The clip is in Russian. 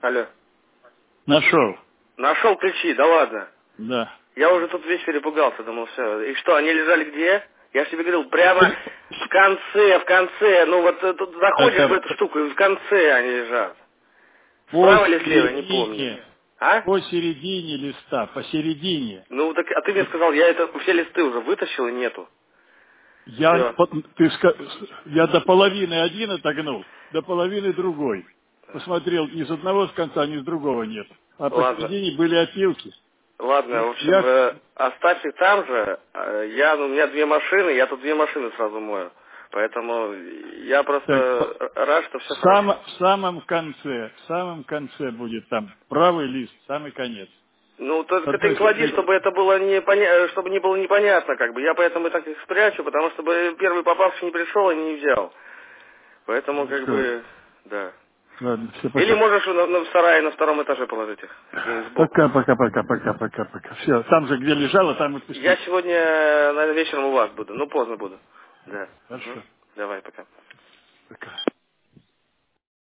Алло. Нашел. Нашел ключи, да ладно. Да. Я уже тут весь перепугался, думал, все. И что, они лежали где? Я же тебе говорил, прямо в конце, ну вот тут заходишь в Это эту штуку, и в конце они лежат. Справа или слева, не помню. А? посередине листа, посередине. Ну, так, а ты мне сказал, я это все листы уже вытащил и нету. Все. Я до половины один отогнул, до половины другой. Посмотрел, ни с одного с конца, ни с другого нет. А Ладно. посередине были опилки. Ладно, в общем, Я оставь их там же. У меня две машины, я тут две машины сразу мою. Поэтому я так, просто рад, что все хорошо. в самом конце будет там правый лист, самый конец. Ну, С только ты одной клади, стороны, чтобы это было чтобы не было непонятно, как бы. Я поэтому и так их спрячу, потому что первый попавший не пришел и не взял. Поэтому, как хорошо. бы, да. Ладно, все, Или пока. можешь в сарае на втором этаже положить их, где-нибудь сбоку. Пока. Все, там же, где лежало, там и Я пусти. сегодня, наверное, вечером у вас буду, ну, поздно буду. Да. Мгм. Хорошо.